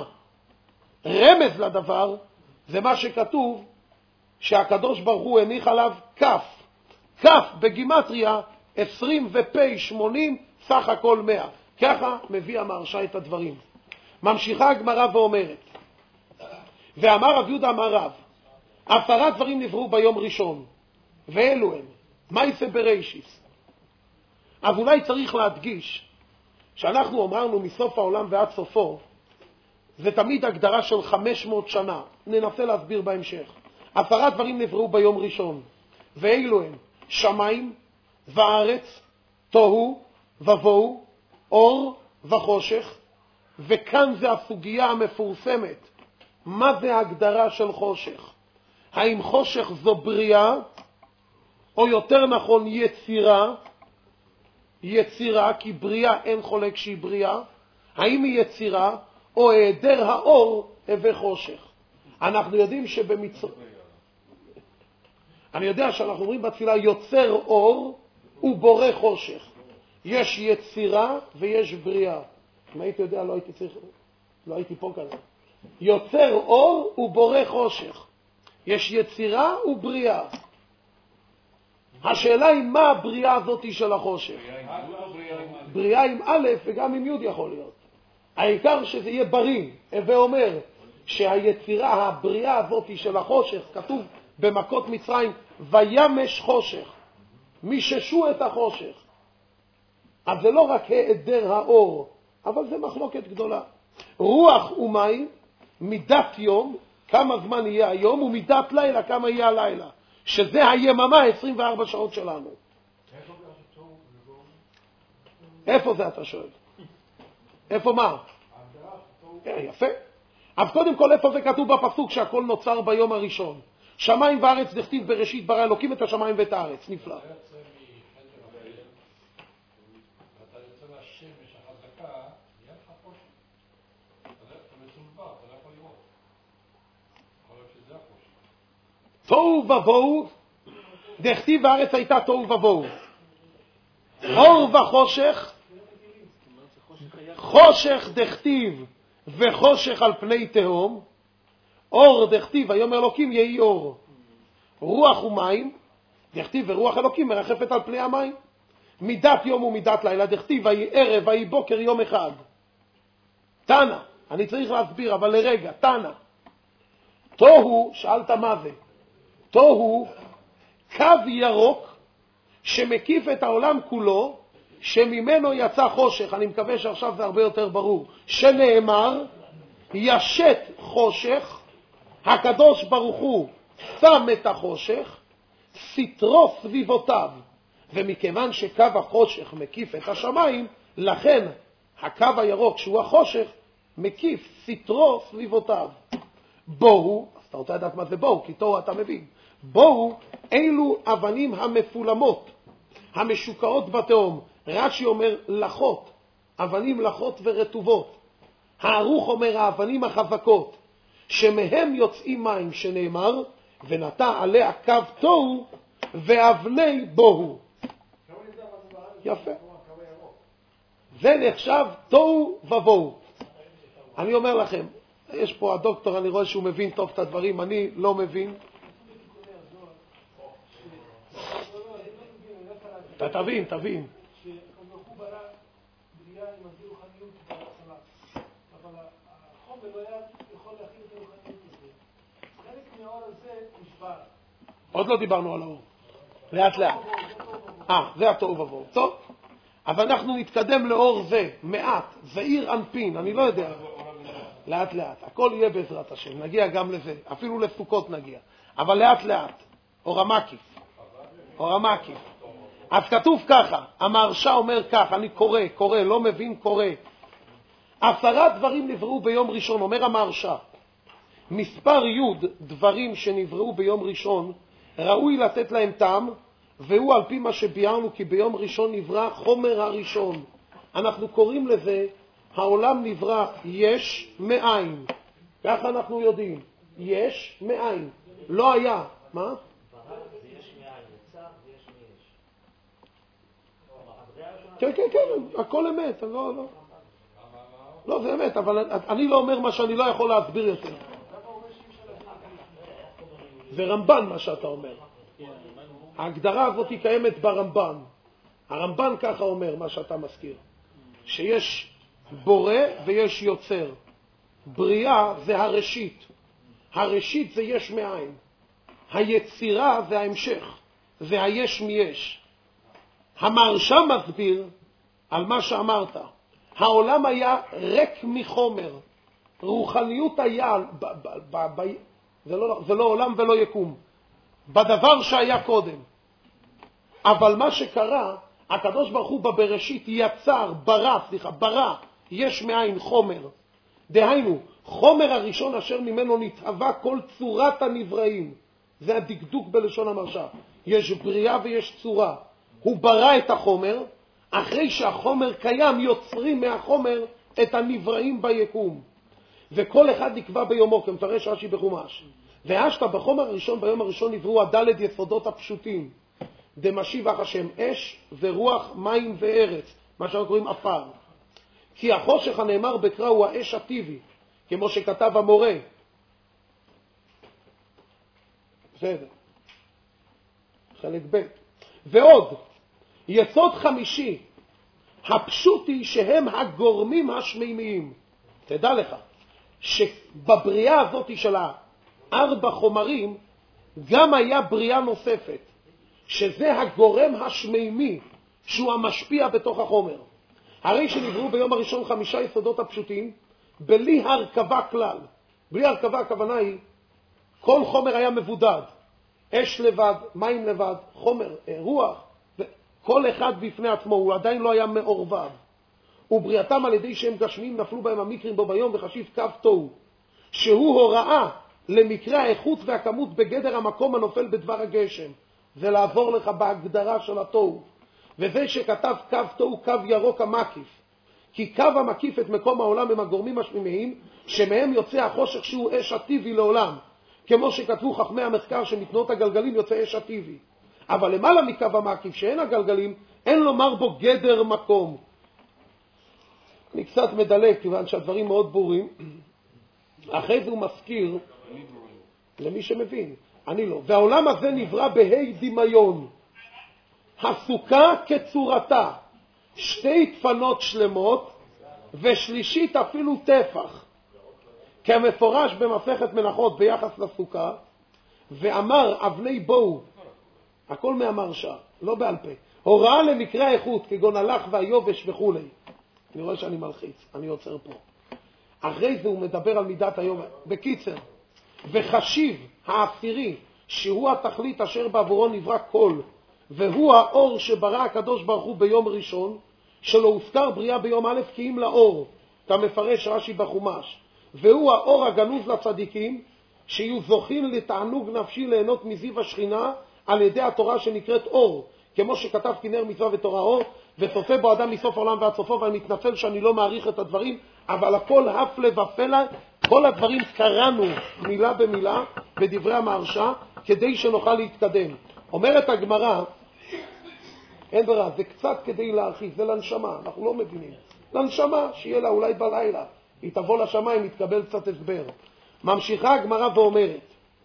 רמז לדבר זה מה שכתוב שהקדוש ברוך הוא הניח עליו כף. כף בגימטריה עשרים ופי שמונים, סך הכל מאה. ככה מביא המרשה את הדברים. ממשיכה הגמרא ואומרת, ואמר רב יהודה אמר רב, עשרה דברים נבראו ביום ראשון, ואלו הם, מייסה בראשיס. אז אולי צריך להדגיש שאנחנו אמרנו מסוף העולם ועד סופו, זה תמיד הגדרה של חמש מאות שנה. ננסה להסביר בהמשך. עשרה דברים נבראו ביום ראשון, ואלו הם, שמיים וארץ, תוהו ובוהו, אור וחושך. וכאן זה הסוגיה המפורסמת. מה זה ההגדרה של חושך? האם חושך זו בריאה, או יותר נכון יצירה? יצירה, כי בריאה אין חולק שהיא בריאה. האם היא יצירה, או היעדר האור הווה חושך? אנחנו יודעים שבמצרים, אני יודע שאנחנו אומרים בתפילה יוצר אור ובורא חושך. יש יצירה ויש בריאה. אם הייתי יודע לא הייתי צריך, לא הייתי פה כזה. יוצר אור ובורא חושך. יש יצירה ובריאה. השאלה היא מה הבריאה הזאת של החושך. בריאה עם א' וגם עם י' יכול להיות. העיקר שזה יהיה בריא. הווה אומר שהיצירה, הבריאה הזאת של החושך, כתוב במכות מצרים, וימש חושך. מיששו את החושך. אז זה לא רק היעדר האור, אבל זה מחלוקת גדולה. רוח ומים, מידת יום, כמה זמן יהיה היום, ומידת לילה, כמה יהיה הלילה. שזה היממה, עשרים וארבע שעות שלנו. איפה זה אתה שואל? איפה מה? יפה. אז קודם כל איפה זה כתוב בפסוק שהכל נוצר ביום הראשון? שמיים וארץ דכתיב בראשית ברא אלוקים את השמיים ואת הארץ. נפלא. תוהו ובוהו, דכתיב והארץ הייתה תוהו ובוהו. אור וחושך, חושך דכתיב וחושך על פני תהום. אור דכתיב ויאמר אלוקים יהי אור. רוח ומים, דכתיב ורוח אלוקים מרחפת על פני המים. מידת יום ומידת לילה, דכתיב ויהי ערב ויהי בוקר יום אחד. תנא, אני צריך להסביר אבל לרגע, תנא. תוהו, שאלת מה זה? תוהו קו ירוק שמקיף את העולם כולו, שממנו יצא חושך. אני מקווה שעכשיו זה הרבה יותר ברור. שנאמר, ישת חושך, הקדוש ברוך הוא שם את החושך, סתרו סביבותיו. ומכיוון שקו החושך מקיף את השמיים, לכן הקו הירוק שהוא החושך מקיף סתרו סביבותיו. בואו, אז אתה רוצה לדעת מה זה בואו, כי תוהו אתה מבין. בואו, אלו אבנים המפולמות, המשוקעות בתהום. רש"י אומר לחות, אבנים לחות ורטובות. הערוך אומר האבנים החזקות, שמהם יוצאים מים, שנאמר, ונטע עליה קו תוהו ואבני בוהו. יפה. זה נחשב תוהו ובוהו. אני אומר לכם, יש פה הדוקטור, אני רואה שהוא מבין טוב את הדברים, אני לא מבין. אתה תבין, תבין. עוד לא דיברנו על האור. לאט לאט. אה, זה התוהו ובוהו. טוב. אבל אנחנו נתקדם לאור זה, מעט, זעיר אנפין, אני לא יודע. לאט לאט. הכל יהיה בעזרת השם. נגיע גם לזה. אפילו לסוכות נגיע. אבל לאט לאט. אור המקיף. אור המקיף. אז כתוב ככה, המהרש"א אומר ככה, אני קורא, קורא, לא מבין, קורא. עשרה דברים נבראו ביום ראשון, אומר המהרש"א. מספר י' דברים שנבראו ביום ראשון, ראוי לתת להם טעם, והוא על פי מה שביארנו, כי ביום ראשון נברא חומר הראשון. אנחנו קוראים לזה, העולם נברא יש מאין. ככה אנחנו יודעים, יש מאין. לא היה. מה? כן, כן, כן, הכל אמת. לא, לא. לא, זה אמת, אבל אני לא אומר מה שאני לא יכול להסביר יותר. זה רמב"ן מה שאתה אומר. ההגדרה הזאת היא קיימת ברמב"ן. הרמב"ן ככה אומר מה שאתה מזכיר. שיש בורא ויש יוצר. בריאה זה הראשית. הראשית זה יש מאין. היצירה זה ההמשך. זה היש מיש. המהרש"א מסביר על מה שאמרת. העולם היה ריק מחומר. רוחניות היה, ב, ב, ב, ב, זה, לא, זה לא עולם ולא יקום. בדבר שהיה קודם. אבל מה שקרה, הקדוש ברוך הוא בבראשית יצר, ברא, סליחה, ברא, יש מאין חומר. דהיינו, חומר הראשון אשר ממנו נתהווה כל צורת הנבראים. זה הדקדוק בלשון המהרש"א. יש בריאה ויש צורה. הוא ברא את החומר, אחרי שהחומר קיים יוצרים מהחומר את הנבראים ביקום. וכל אחד נקבע ביומו, כמפרש רש"י בחומש. והשת בחומר הראשון, ביום הראשון נבראו הדלת יסודות הפשוטים. דמשיב אך השם אש ורוח מים וארץ, מה שאנחנו קוראים אפר. כי החושך הנאמר בקרא הוא האש הטבעי, כמו שכתב המורה. בסדר. חלק ב'. ועוד, יסוד חמישי, הפשוט היא שהם הגורמים השמימיים. תדע לך, שבבריאה הזאת של הארבע חומרים, גם היה בריאה נוספת, שזה הגורם השמימי, שהוא המשפיע בתוך החומר. הרי שנבראו ביום הראשון חמישה יסודות הפשוטים, בלי הרכבה כלל. בלי הרכבה הכוונה היא, כל חומר היה מבודד. אש לבד, מים לבד, חומר, רוח, כל אחד בפני עצמו, הוא עדיין לא היה מעורבב. ובריאתם על ידי שהם גשמיים נפלו בהם המקרים בו ביום וחשיב קו תוהו, שהוא הוראה למקרה האיכות והכמות בגדר המקום הנופל בדבר הגשם. זה לעבור לך בהגדרה של התוהו. וזה שכתב קו תוהו, קו ירוק המקיף. כי קו המקיף את מקום העולם הם הגורמים השמימיים, שמהם יוצא החושך שהוא אש הטבעי לעולם. כמו שכתבו חכמי המחקר שמתנועות הגלגלים יוצא אש הטבעי. אבל למעלה מקו המקיף שאין הגלגלים, אין לומר בו גדר מקום. אני קצת מדלק, כיוון שהדברים מאוד ברורים. אחרי זה הוא מזכיר, למי שמבין, אני לא. והעולם הזה נברא בהי דמיון. הסוכה כצורתה, שתי דפנות שלמות, ושלישית אפילו טפח. כמפורש במסכת מנחות ביחס לסוכה, ואמר אבני בואו, הכל מהמהרש"א, לא בעל פה, הוראה למקרה האיכות, כגון הלך והיובש וכו'. אני רואה שאני מלחיץ, אני עוצר פה. אחרי זה הוא מדבר על מידת היום. בקיצר, וחשיב העשירי, שהוא התכלית אשר בעבורו נברא כל, והוא האור שברא הקדוש ברוך הוא ביום ראשון, שלא הוזכר בריאה ביום א' כי אם לאור, כמפרש רש"י בחומש, והוא האור הגנוז לצדיקים, שיהיו זוכים לתענוג נפשי ליהנות מזיו השכינה על ידי התורה שנקראת אור, כמו שכתב כנר מצווה ותורה אור, וצופה בו אדם מסוף העולם ועד סופו, ואני מתנצל שאני לא מעריך את הדברים, אבל הכל הפלא ופלא, כל הדברים קראנו מילה במילה בדברי המהרש"א, כדי שנוכל להתקדם. אומרת הגמרא, אין ברירה, זה קצת כדי להרחיב, זה לנשמה, אנחנו לא מבינים. לנשמה, שיהיה לה אולי בלילה, היא תבוא לשמיים, יתקבל קצת הסבר. ממשיכה הגמרא ואומרת,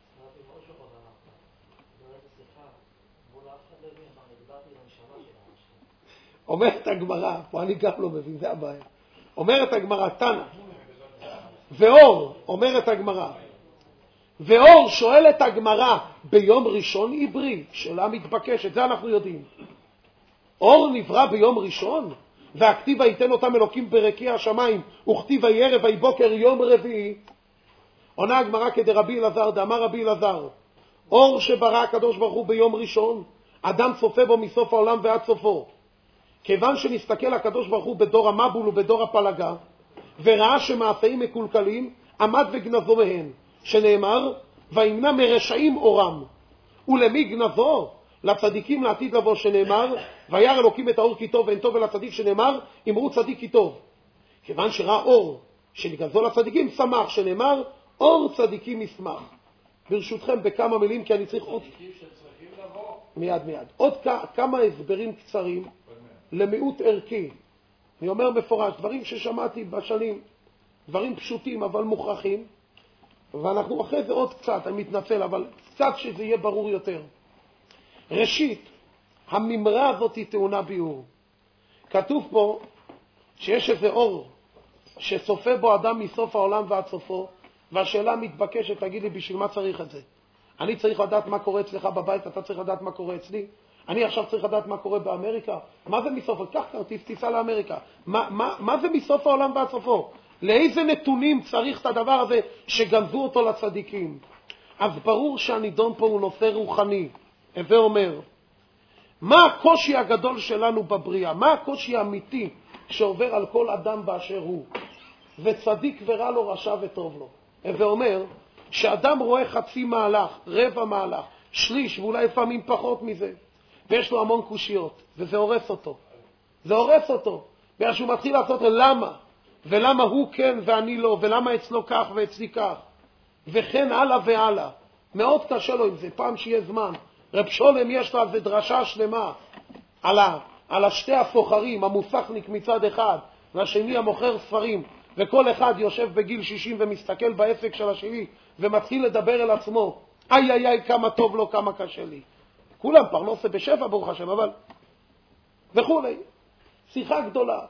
אומרת הגמרא, פה אני גם לא מבין, זה הבעיה. אומרת הגמרא, תנא, ואור, אומרת הגמרא, ואור שואלת הגמרא, ביום ראשון עברי, שאלה מתבקשת, זה אנחנו יודעים. אור נברא ביום ראשון, והכתיב ייתן אותם אלוקים ברקיע השמיים, וכתיב ערב ויהי בוקר יום רביעי. עונה הגמרא כדרבי אלעזר, דאמר רבי אלעזר, אור שברא הקדוש ברוך הוא ביום ראשון, אדם צופה בו מסוף העולם ועד סופו. כיוון שנסתכל הקדוש ברוך הוא בדור המבול ובדור הפלגה, וראה שמעשאים מקולקלים, עמד וגנזו מהן, שנאמר, וימנע מרשעים אורם. ולמי גנזו? לצדיקים לעתיד לבוא, שנאמר, וירא אלוקים את האור כי טוב ואין טוב, ולצדיק שנאמר, אמרו צדיק כי טוב. כיוון שראה אור שנגנזו לצדיקים, שמח, שנאמר, אור צדיקים ישמח. ברשותכם בכמה מילים, כי אני צריך עוד... מיד מיד. עוד כמה הסברים קצרים למיעוט ערכי. אני אומר מפורש, דברים ששמעתי בשנים, דברים פשוטים אבל מוכרחים, ואנחנו אחרי זה עוד קצת, אני מתנצל, אבל קצת שזה יהיה ברור יותר. ראשית, הממרה הזאת היא טעונה ביאור. כתוב פה שיש איזה אור שצופה בו אדם מסוף העולם ועד סופו, והשאלה מתבקשת, תגיד לי, בשביל מה צריך את זה? אני צריך לדעת מה קורה אצלך בבית, אתה צריך לדעת מה קורה אצלי? אני עכשיו צריך לדעת מה קורה באמריקה? מה זה מסוף? קח כרטיס, תיסע לאמריקה. מה, מה, מה זה מסוף העולם ועד סופו? לאיזה נתונים צריך את הדבר הזה שגנזו אותו לצדיקים? אז ברור שהנידון פה הוא נושא רוחני. הווה אומר, מה הקושי הגדול שלנו בבריאה? מה הקושי האמיתי שעובר על כל אדם באשר הוא? וצדיק ורע לו, רשע וטוב לו. הווה אומר, שאדם רואה חצי מהלך, רבע מהלך, שליש, ואולי לפעמים פחות מזה, ויש לו המון קושיות, וזה הורס אותו. זה הורס אותו. בגלל שהוא מתחיל לעשות למה, ולמה הוא כן ואני לא, ולמה אצלו כך ואצלי כך, וכן הלאה והלאה. מאוד קשה לו עם זה, פעם שיהיה זמן. רב שולם יש לו על זה דרשה שלמה, על, ה, על השתי הסוחרים, המוסכניק מצד אחד, והשני המוכר ספרים, וכל אחד יושב בגיל שישים ומסתכל בעסק של השני, ומתחיל לדבר אל עצמו, איי איי איי, כמה טוב לו, כמה קשה לי. כולם פרנסה בשפע ברוך השם, אבל... וכו'. שיחה גדולה.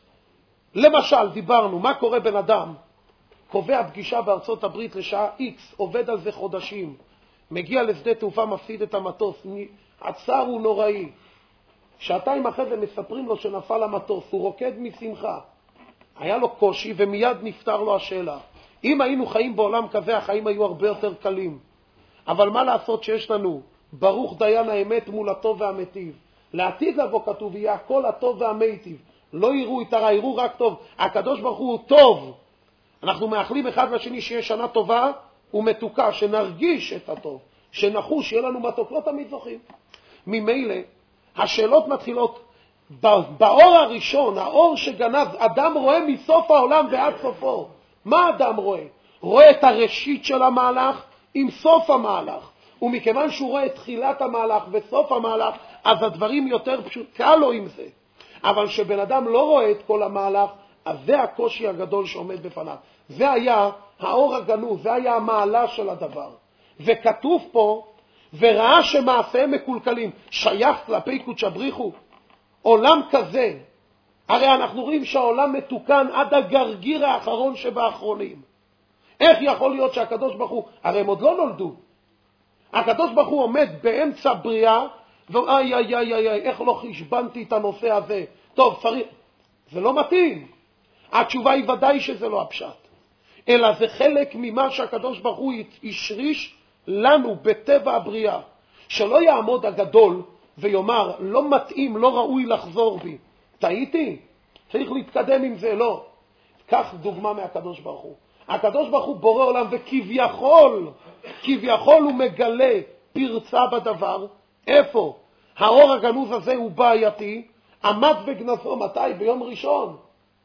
למשל, דיברנו, מה קורה בן אדם? קובע פגישה בארצות הברית לשעה X, עובד על זה חודשים, מגיע לשדה תעופה, מפסיד את המטוס, הצער הוא נוראי. שעתיים אחרי זה מספרים לו שנפל המטוס, הוא רוקד משמחה. היה לו קושי ומיד נפתר לו השאלה. אם היינו חיים בעולם כזה, החיים היו הרבה יותר קלים. אבל מה לעשות שיש לנו? ברוך דיין האמת מול הטוב והמיטיב. לעתיד לבוא כתוב, יהיה הכל הטוב והמיטיב. לא יראו את הרע, יראו רק טוב. הקדוש ברוך הוא טוב. אנחנו מאחלים אחד לשני שיהיה שנה טובה ומתוקה, שנרגיש את הטוב, שנחוש, שיהיה לנו מתוק, לא תמיד זוכים. ממילא, השאלות מתחילות, באור הראשון, האור שגנב, אדם רואה מסוף העולם ועד סופו. מה אדם רואה? רואה את הראשית של המהלך עם סוף המהלך. ומכיוון שהוא רואה את תחילת המהלך וסוף המהלך, אז הדברים יותר פשוט, קל לו עם זה. אבל שבן אדם לא רואה את כל המהלך, אז זה הקושי הגדול שעומד בפניו. זה היה האור הגנוז, זה היה המעלה של הדבר. וכתוב פה, וראה שמעשיהם מקולקלים, שייך כלפי קודש הבריחו. עולם כזה, הרי אנחנו רואים שהעולם מתוקן עד הגרגיר האחרון שבאחרונים. איך יכול להיות שהקדוש ברוך הוא, הרי הם עוד לא נולדו. הקדוש ברוך הוא עומד באמצע בריאה, ואי, איי, איי, איי, איי, איך לא חשבנתי את הנושא הזה? טוב, צריך... זה לא מתאים. התשובה היא ודאי שזה לא הפשט, אלא זה חלק ממה שהקדוש ברוך הוא השריש לנו בטבע הבריאה. שלא יעמוד הגדול ויאמר, לא מתאים, לא ראוי לחזור בי. טעיתי? צריך להתקדם עם זה, לא. כך דוגמה מהקדוש ברוך הוא. הקדוש ברוך הוא בורא עולם, וכביכול, כביכול הוא מגלה פרצה בדבר. איפה? האור הגנוז הזה הוא בעייתי, עמד וגנזו מתי? ביום ראשון.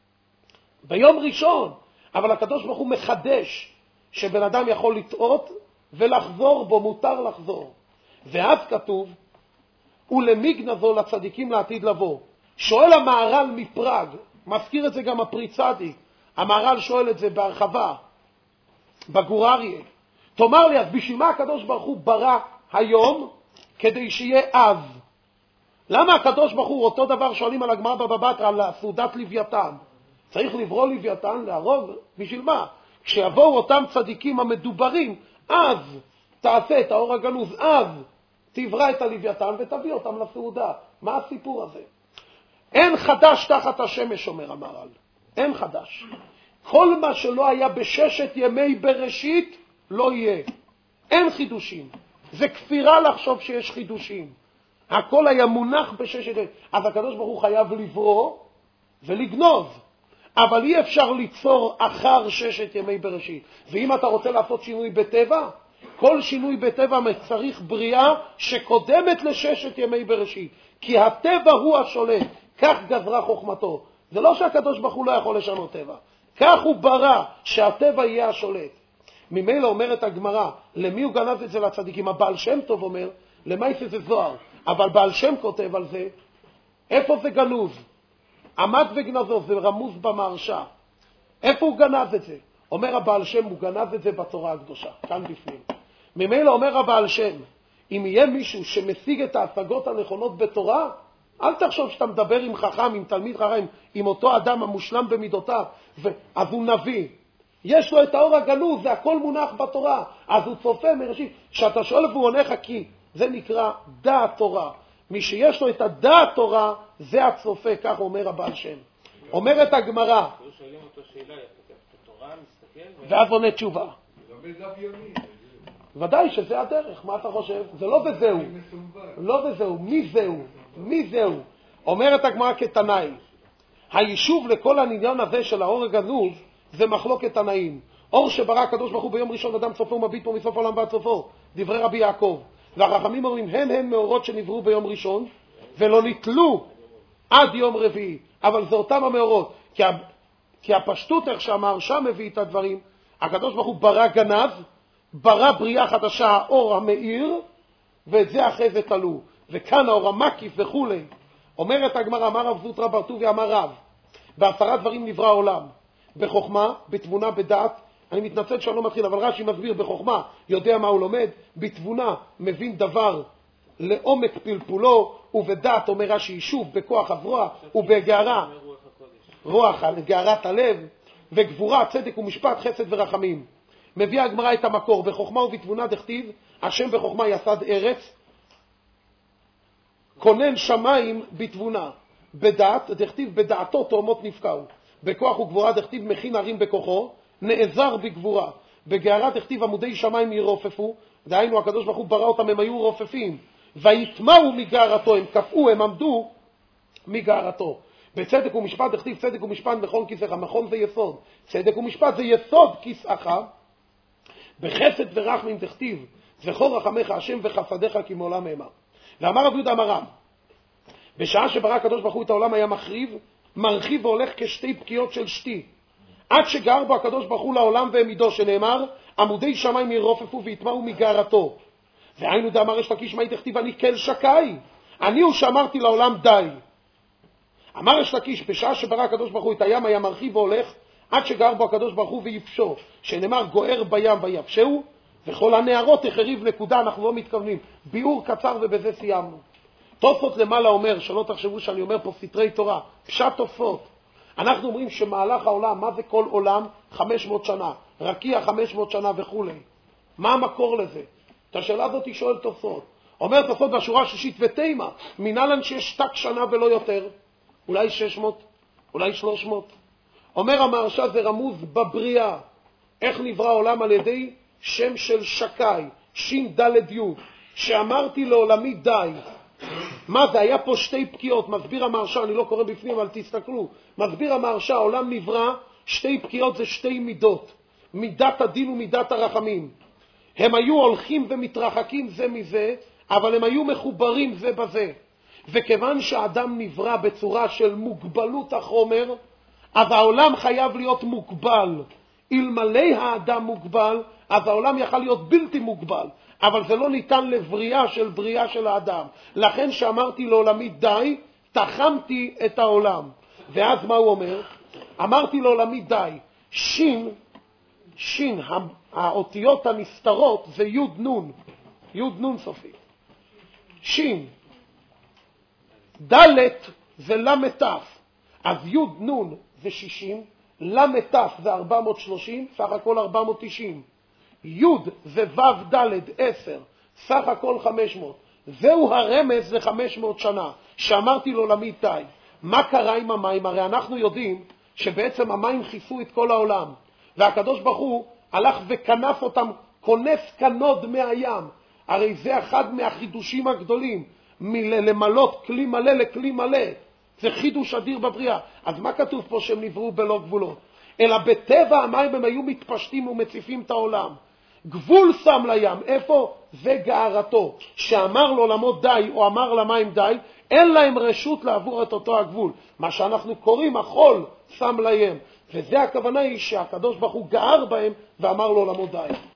ביום ראשון. אבל הקדוש ברוך הוא מחדש שבן אדם יכול לטעות ולחזור בו, מותר לחזור. ואז כתוב, ולמי גנזו לצדיקים לעתיד לבוא. שואל המהר"ל מפראג, מזכיר את זה גם הפרי צדיק, המהר"ל שואל את זה בהרחבה, בגור אריה. תאמר לי, אז בשביל מה הקדוש ברוך הוא ברא היום? כדי שיהיה אז. למה הקדוש ברוך הוא, אותו דבר שואלים על הגמרא בבא בתרא, על סעודת לוויתן. צריך לברוא לוויתן, להרוג, בשביל מה? כשיבואו אותם צדיקים המדוברים, אז תעשה את האור הגנוז, אז תברא את הלוויתן ותביא אותם לסעודה. מה הסיפור הזה? אין חדש תחת השמש, אומר המהר"ל. אין חדש. כל מה שלא היה בששת ימי בראשית, לא יהיה. אין חידושים. זה כפירה לחשוב שיש חידושים. הכל היה מונח בששת ימי. אז הקדוש ברוך הוא חייב לברוא ולגנוז. אבל אי אפשר ליצור אחר ששת ימי בראשית. ואם אתה רוצה לעשות שינוי בטבע, כל שינוי בטבע צריך בריאה שקודמת לששת ימי בראשית. כי הטבע הוא השולט. כך גזרה חוכמתו. זה לא שהקדוש ברוך הוא לא יכול לשנות טבע. כך הוא ברא שהטבע יהיה השולט. ממילא אומרת הגמרא, למי הוא גנז את זה לצדיקים? הבעל שם טוב אומר, למעשה זה זוהר. אבל בעל שם כותב על זה, איפה זה גנוז? עמד וגנזו, זה רמוז במהרש"א. איפה הוא גנז את זה? אומר הבעל שם, הוא גנז את זה בתורה הקדושה, כאן בפנים. ממילא אומר הבעל שם, אם יהיה מישהו שמשיג את ההשגות הנכונות בתורה, אל תחשוב שאתה מדבר עם חכם, עם תלמיד חכם, עם אותו אדם המושלם במידותיו, אז הוא נביא. יש לו את האור הגנוז, זה הכל מונח בתורה. אז הוא צופה מראשית. כשאתה שואל והוא עונה לך, כי זה נקרא דעת תורה. מי שיש לו את הדעת תורה, זה הצופה, כך אומר הבעל שם. אומרת הגמרא, שואלים אותו שאלה, התורה מסתכל, ואז עונה תשובה. ודאי שזה הדרך, מה אתה חושב? זה לא וזהו. לא וזהו, מי זהו? מי זהו? אומרת הגמרא כתנאי, היישוב לכל העניין הזה של האור הגנוז, זה מחלוקת תנאים. אור שברא הקדוש ברוך הוא ביום ראשון, אדם צופה ומביט פה מסוף העולם ועד סופו, דברי רבי יעקב. והחכמים אומרים, הם הם מאורות שנבראו ביום ראשון, ולא נתלו עד יום רביעי. אבל זה אותם המאורות. כי, כי הפשטות, איך שאמר, שם מביא את הדברים, הקדוש ברוך הוא ברא גנז, ברא בריאה חדשה, האור המאיר, ואת זה אחרי זה תלו. וכאן האור המקיף וכו'. אומרת הגמרא, אמר רב זוטרא בר טוביה, אמר רב, בעשרה דברים נברא העולם. בחוכמה, בתבונה, בדעת, אני מתנצל שאני לא מתחיל, אבל רש"י מסביר, בחוכמה יודע מה הוא לומד, בתבונה מבין דבר לעומק פלפולו, ובדעת אומר רש"י יישוב, בכוח הזרוע, ובגערה, רוח, גערת הלב, וגבורה, צדק ומשפט, חסד ורחמים. מביאה הגמרא את המקור, בחוכמה ובתבונה דכתיב, השם בחוכמה יסד ארץ, כונן שמיים בתבונה. בדעת, דכתיב בדעתו תאומות נפקעו. בכוח וגבורה דכתיב מכין ערים בכוחו, נעזר בגבורה. בגערה דכתיב עמודי שמיים ירופפו, דהיינו הקדוש ברוך הוא ברא אותם, הם היו רופפים. ויתמהו מגערתו, הם קפאו, הם עמדו מגערתו. בצדק ומשפט דכתיב צדק ומשפט מכון כיסאך, מכון זה יסוד. צדק ומשפט זה יסוד כיסאך. בחסד ורחמים דכתיב זכור רחמך השם וחסדיך כי מעולם המה. ואמר רב יהודה אמר רב, בשעה שברא הקדוש ברוך הוא את העולם היה מחריב, מרחיב והולך כשתי בקיעות של שתי, עד שגר בו הקדוש ברוך הוא לעולם והעמידו, שנאמר עמודי שמיים ירופפו ויתמהו מגערתו. והיינו דאמר יש לקיש מאי דכתיב אני כל שקי, אני הוא שאמרתי לעולם די. אמר יש לקיש, בשעה שברא הקדוש ברוך הוא את הים היה מרחיב והולך עד שגר בו הקדוש ברוך הוא ויפשו, שנאמר גוער בים ויפשהו, וכל הנערות החריב נקודה. אנחנו לא מתכוונים, ביאור קצר ובזה סיימנו. תוספות למעלה אומר, שלא תחשבו שאני אומר פה סתרי תורה, פשט תוספות. אנחנו אומרים שמהלך העולם, מה זה כל עולם? חמש מאות שנה, רקיע חמש מאות שנה וכו'. מה המקור לזה? את השאלה הזאת היא שואל תוספות. אומר תוספות בשורה השישית, ותימה, מנהלן שיש תק שנה ולא יותר, אולי שש מאות, אולי שלוש מאות. אומר המהרש"א זה רמוז בבריאה. איך נברא העולם? על ידי שם של שקי, שין דלת יוד, שאמרתי לעולמי די. מה זה? היה פה שתי פקיעות, מסביר המהרש"א, אני לא קורא בפנים, אבל תסתכלו. מסביר המהרש"א, העולם נברא, שתי פקיעות זה שתי מידות, מידת הדין ומידת הרחמים. הם היו הולכים ומתרחקים זה מזה, אבל הם היו מחוברים זה בזה. וכיוון שהאדם נברא בצורה של מוגבלות החומר, אז העולם חייב להיות מוגבל. אלמלא האדם מוגבל, אז העולם יכל להיות בלתי מוגבל. אבל זה לא ניתן לבריאה של בריאה של האדם. לכן שאמרתי לעולמי די, תחמתי את העולם. ואז מה הוא אומר? אמרתי לעולמי די. שין, שין, האותיות הנסתרות זה יוד נון. יוד נון סופית. שין. דלת זה למתף. אז יוד נון זה שישים, למתף זה ארבע מאות ושלושים, סך הכל ארבע מאות ותשעים. יוד זה וו דלת עשר, סך הכל חמש מאות. זהו הרמז זה חמש מאות שנה, שאמרתי לעולמי די. מה קרה עם המים? הרי אנחנו יודעים שבעצם המים חיסו את כל העולם, והקדוש ברוך הוא הלך וכנף אותם, כונס כנוד מהים. הרי זה אחד מהחידושים הגדולים, מלמלות כלי מלא לכלי מלא. זה חידוש אדיר בבריאה. אז מה כתוב פה שהם נבראו בלא גבולות? אלא בטבע המים הם היו מתפשטים ומציפים את העולם. גבול שם לים. איפה? זה גארתו. שאמר לעולמו די, או אמר למים די, אין להם רשות לעבור את אותו הגבול. מה שאנחנו קוראים החול שם להם. וזה הכוונה היא שהקדוש ברוך הוא גאר בהם ואמר לעולמו די.